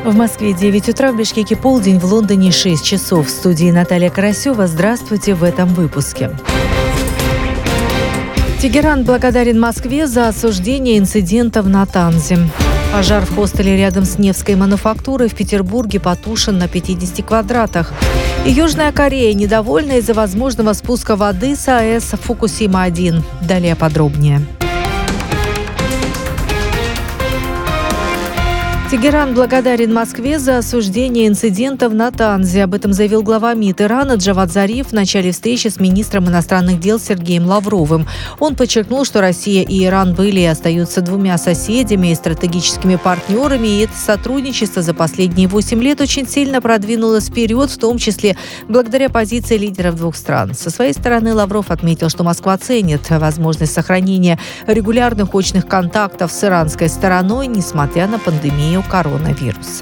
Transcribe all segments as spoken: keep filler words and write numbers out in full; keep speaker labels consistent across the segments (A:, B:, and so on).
A: В Москве девять утра, в Бишкеке полдень, в Лондоне шесть часов. В студии Наталья Карасева. Здравствуйте в этом выпуске. Тегеран благодарен Москве за осуждение инцидента в Натанзе. Пожар в хостеле рядом с Невской мануфактурой в Петербурге потушен на пятидесяти квадратах. И Южная Корея недовольна из-за возможного спуска воды с АЭС Фукусима один. Далее подробнее. Тегеран благодарен Москве за осуждение инцидента в Натанзе. Об этом заявил глава МИД Ирана Джавад Зариф в начале встречи с министром иностранных дел Сергеем Лавровым. Он подчеркнул, что Россия и Иран были и остаются двумя соседями и стратегическими партнерами, и это сотрудничество за последние восемь лет очень сильно продвинулось вперед, в том числе благодаря позиции лидеров двух стран. Со своей стороны Лавров отметил, что Москва ценит возможность сохранения регулярных очных контактов с иранской стороной, несмотря на пандемию коронавируса.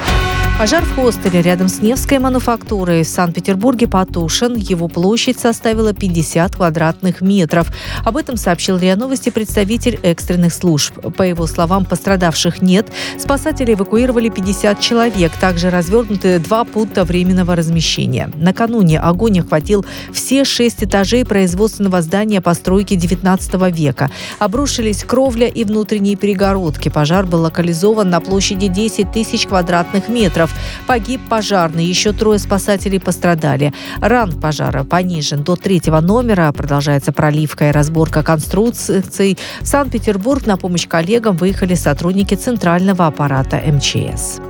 A: Пожар в хостеле рядом с Невской мануфактурой в Санкт-Петербурге потушен. Его площадь составила пятьдесят квадратных метров. Об этом сообщил РИА Новости представитель экстренных служб. По его словам, пострадавших нет. Спасатели эвакуировали пятьдесят человек. Также развернуты два пункта временного размещения. Накануне огонь охватил все шесть этажей производственного здания постройки девятнадцатого века. Обрушились кровля и внутренние перегородки. Пожар был локализован на площади десять тысяч квадратных метров. Погиб пожарный, еще трое спасателей пострадали. Ранг пожара понижен до третьего номера. Продолжается проливка и разборка конструкций. В Санкт-Петербург на помощь коллегам выехали сотрудники центрального аппарата эм че эс.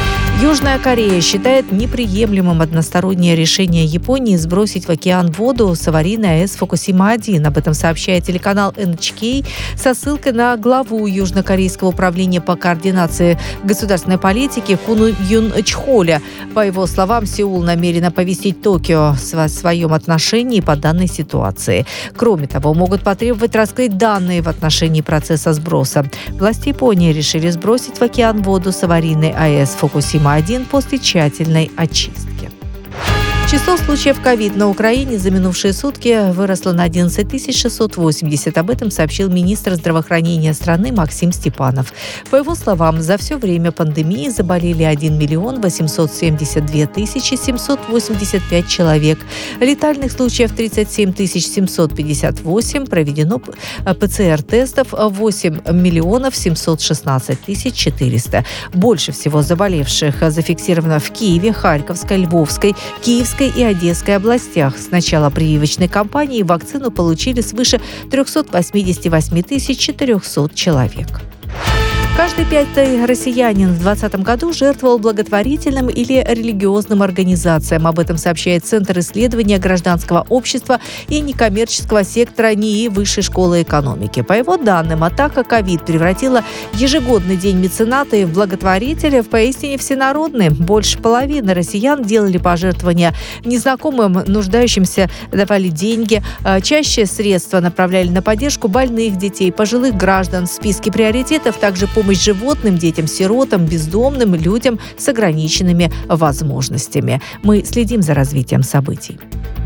A: Южная Корея считает неприемлемым одностороннее решение Японии сбросить в океан воду с аварийной АЭС Фукусима один. Об этом сообщает телеканал эн эйч кей со ссылкой на главу Южнокорейского управления по координации государственной политики Куну Юн Чхоля. По его словам, Сеул намерен оповестить Токио о своем отношении по данной ситуации. Кроме того, могут потребовать раскрыть данные в отношении процесса сброса. Власти Японии решили сбросить в океан воду с аварийной АЭС Фукусима один после тщательной очистки. Число случаев ковид на Украине за минувшие сутки выросло на одиннадцать тысяч шестьсот восемьдесят. Об этом сообщил министр здравоохранения страны Максим Степанов. По его словам, за все время пандемии заболели один миллион восемьсот семьдесят две тысячи семьсот восемьдесят пять человек. Летальных случаев тридцать семь тысяч семьсот пятьдесят восемь. Проведено пэ цэ эр-тестов восемь миллионов семьсот шестнадцать тысяч четыреста. Больше всего заболевших зафиксировано в Киеве, Харьковской, Львовской, Киевской и Одесской областях. С начала прививочной кампании вакцину получили свыше триста восемьдесят восемь тысяч четыреста человек. Каждый пятый россиянин в двадцатом году жертвовал благотворительным или религиозным организациям. Об этом сообщает Центр исследования гражданского общества и некоммерческого сектора НИИ Высшей школы экономики. По его данным, атака ковид превратила ежегодный день мецената в благотворителя в поистине всенародный. Больше половины россиян делали пожертвования незнакомым нуждающимся, давали деньги. Чаще средства направляли на поддержку больных детей, пожилых граждан. В списке приоритетов также помощь животным, детям-сиротам, бездомным, людям с ограниченными возможностями. Мы следим за развитием событий.